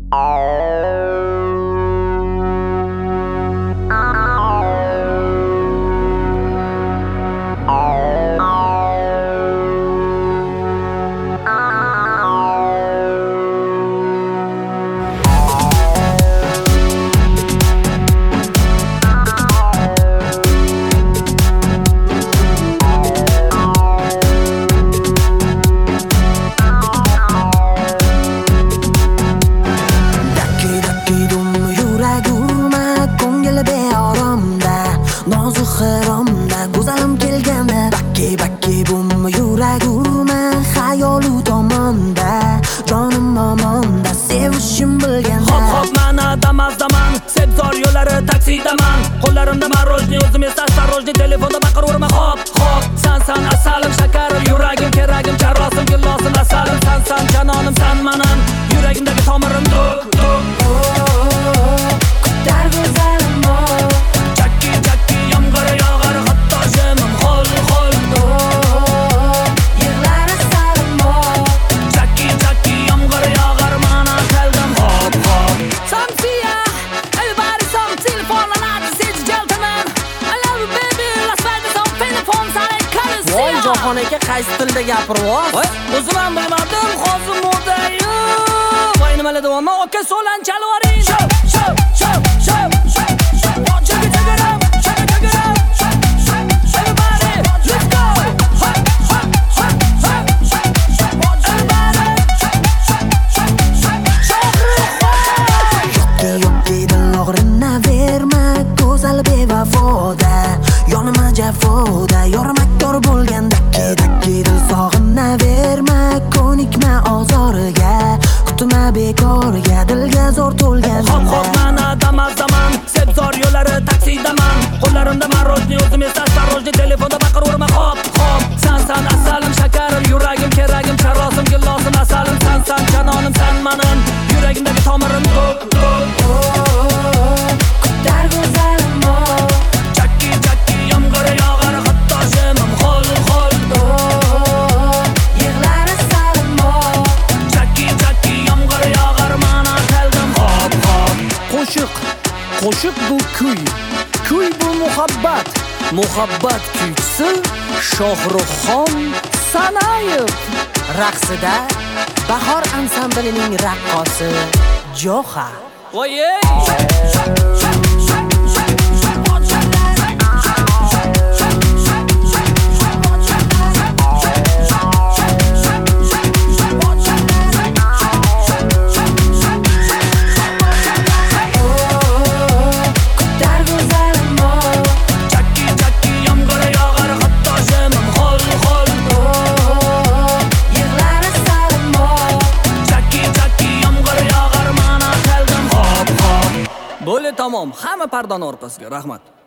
Go'zalim kelganda bakki bum yurak urma xayolu tomonda jonim omonda sevishim bilganda hop mana damazdaman sebzor yo'llari taksidaman qo'llarimda marojniy o'zim esa astarojniy telefonda baqiraverma hop san asalim shakarim yuragim keragim charrosim gillosim asalim san janonim san manim yuragimdagi tomirim tok kutar go'zalim chakki yomg'ir yog'ar hatto jimim xol yig'lar asalim chakki yomg'ir yog'ar mana keldim hop Samsiya, everybody some telephone and I just hit gentleman. I love you baby, Las Vegas on telephone sare kalisiya. Voy Jahon aka qaysi tilda gapiryapsiz? o'zim ham bilmadim hozir modayu voy nimalar deyapman aka so'lan chalvoring show everybody let's go yo'q og'rina verma go'zal bevafoda yonima jafoda yormakdor bo'lgan dakki dil sog'ina verma ko'nikma ozorga kutma bekorga dilga zo'r to'lgan hop mana damazdaman sebzor yo'llari taksidaman qo'llarimda marojniy o'zim esa astarojniy telefonda baqiraverma hop san asalim shakarim yuragim keragim charrosim gillosim asalim san janonim san manim yuragimdagi tomirim tok kutar go'zalim chakki yomg'ir yog'ar hatto jimim xol yig'lar asalim chakki yomg'ir yog'ar mana keldim hop Qo'shiq bu kuy bu muhabbat kuychisi Shohruxxon Sanayev. Raqsida Bahor ansamblining raqqosi Joxa. voy kutar go'zalim chakki yomg'ir yog'ar hatto jimim xol yig'lar asalim chakki yomg'ir yog'ar mana keldim hop bo'li tamom hamma pardani orqasiga rahmat